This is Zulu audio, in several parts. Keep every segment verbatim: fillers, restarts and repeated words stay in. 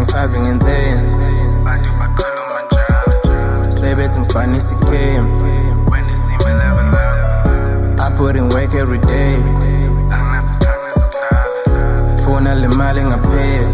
ngisazi ngenzeni bantu bakhuluma njalo sebethi ngifanisa ikhemu when isimo level up I put in work every day anginaso isikhathi sokuhlala funa le mali engapheli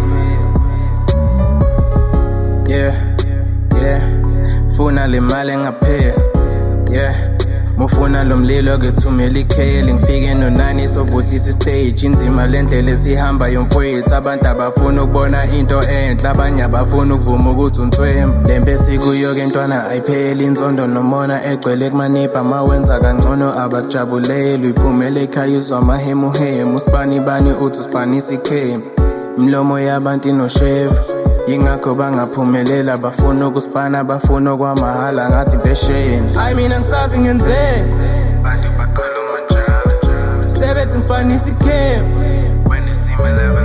yeah yeah funa le mali engapheli yeah mufuna lo mlilo ngithumela ikheli ngifike nonani sovuthisa istage inzima lendlela esihamba yomfowethu abantu abafuna ukubona into enhle abanye abafuna ukuvuma ukuthi untwembu lembe sikuyo ke ntwana ayipheli inzondo nomona egcwele kumanipha mawenza kangcono abajabuleli uyiphumela ekhaya uzwa amahemuhemu usibani bani uthi usipanisa ikhemu imlomo yabantu inoshevu yingakho bangaphumelela bafuna ukusipana bafuna kwamahala ngathi impesheni I mina ngisazi ngenzeni bantu bakhuluma njalo sebethi ngifanisa ikhemu when isimo level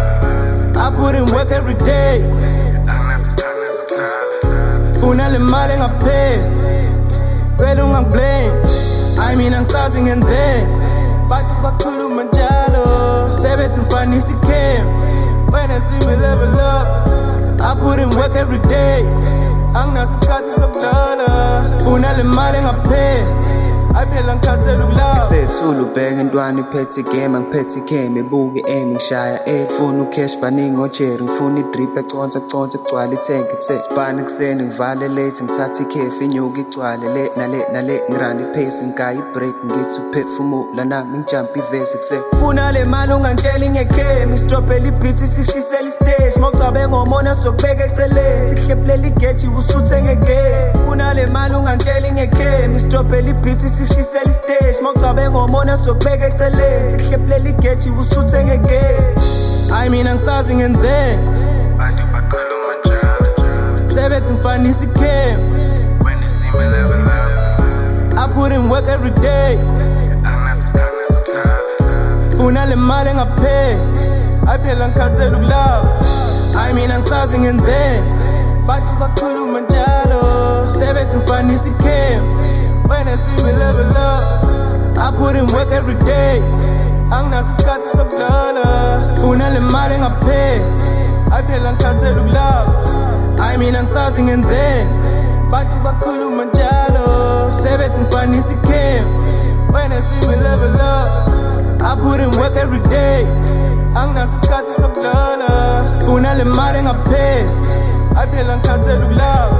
up I put in work every day anginaso isikhathi sokuhlala funa le mali engapheli wena ungangiblame I mina ngisazi ngenzeni bantu bakhuluma njalo sebethi ngifanisa ikhemu when isimo level up I put in work every day anginaso isikhathi sokulala funa le mali engapheli ayiphela ngikhathele ukulala sethula ubheka intwana iphethe igame ngiphethe ikheme ebuke emi ngishaya eight funa ucash baningi ojerry ngifuna idrip econsa econsa kugcwala ithenke kusesibhana kuseni ngivale late ngithatha ikhefu inyuka igcwale le nale nale ngirana ipace ngigaya ibreak ngithi uphefumula nami ngijump ivesi kuse funa le mali ungangitsheli ngekhemi sidropela ibeat sishisela istage mawucabe ngomona sokubeka eceleni sihleplela igeji usuthe ngegame funa le mali ungangitsheli ngekhemi sidropela ibeat sishisela istage mawucabe ngomona sokubeka eceleni sihleplela igeji usuthe ngegame I mina ngisazi ngenzeni bantu bakhuluma njalo sebethi ngifanisa ikhemu when isimo level up I put in work every day anginaso isikhathi sokuhlala funa le mali engapheli ayiphela ngikhathele ukulala I mina ngisazi ngenzeni bantu bakhuluma njalo sebethi ngifanisa ikhemu when isimo level up I put in work every day anginaso isikhathi sokulala funa le mali engapheli ayiphela ngikhathele ukulala I mina ngisazi ngenzeni bantu bakhuluma njalo sebethi ngifanisa ikhemu when isimo level up I put in work every day anginaso isikhathi sokulala funa le mali engapheli ayiphela ngikhathele ukulala